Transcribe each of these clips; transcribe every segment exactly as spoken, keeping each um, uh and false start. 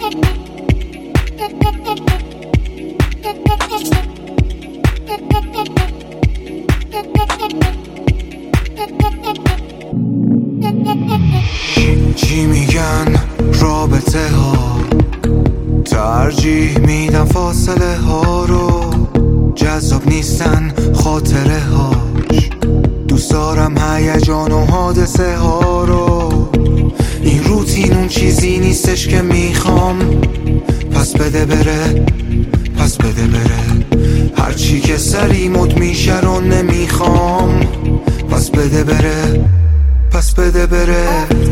چی میگن رابطه ها، ترجیح میدم فاصله ها رو، جذاب نیستن خاطره هاش، دوست دارم هیجان و حادثه ها رو. این روتین اون چیزی نیستش که میخوام، پس بده بره پس بده بره، هرچی که سری مد میشه رو نمیخوام، پس بده بره پس بده بره.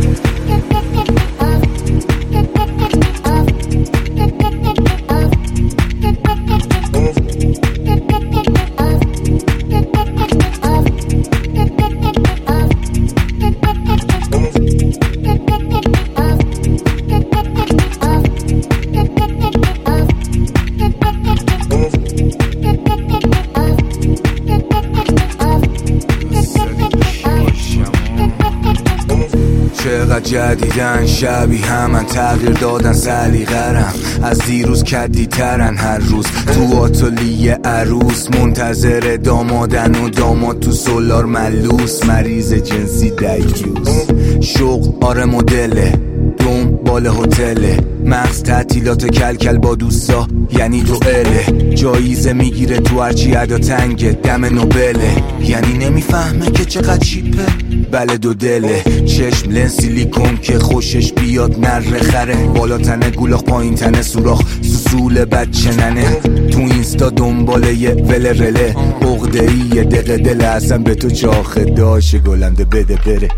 چقدر جدیدن شبیه همن، تغییر دادن سلیقه‌رم، از دیروز کدی ترن، هر روز تو آتلیه عروس منتظر دامادن و داماد تو سولار ملوس، مریض جنسی دیوز، شغل آره مدله، دنبال هتله، مغز تعطیلات کلکل با دوستا یعنی دوئله، جایزه میگیره تو هرچی ادا تنگه، دم نوبله، یعنی نمیفهمه که چقدر چیپه، بله دو دله، چشم لنز سیلیکون که خوشش بیاد نره خره، بالا تنه گولاخ پایین تنه سوراخ سوسول بچه ننه، تو اینستا دنباله یه وله رله، عقده ای یه دقه دل اصلا به تو چاخه داشه گلنده بده بره.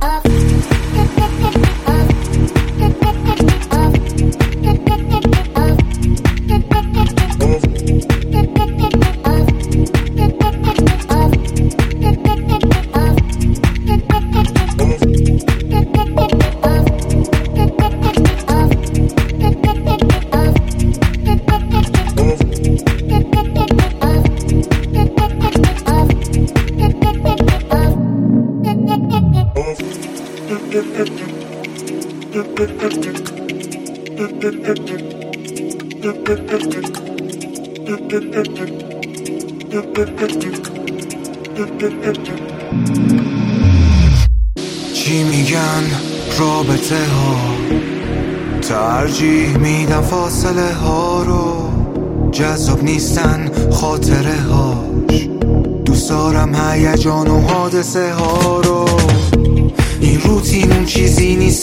چی میگن رابطه ها، ترجیح میدم فاصله ها رو، جذاب نیستن خاطره هاش، دوست دارم هیجان و حادثه ها رو. این روتین اون چیزی نیست